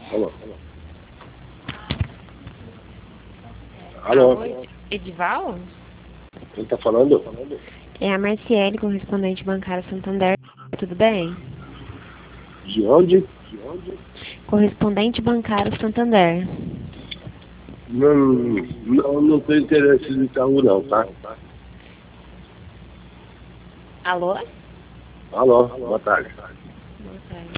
Alô? Alô? Alô, Edival? Quem tá falando? É a Marciele, correspondente bancário Santander. Tudo bem? De onde? Correspondente bancário Santander. Não tenho interesse em Itaú não, tá? Alô? Alô, boa tarde. Boa tarde.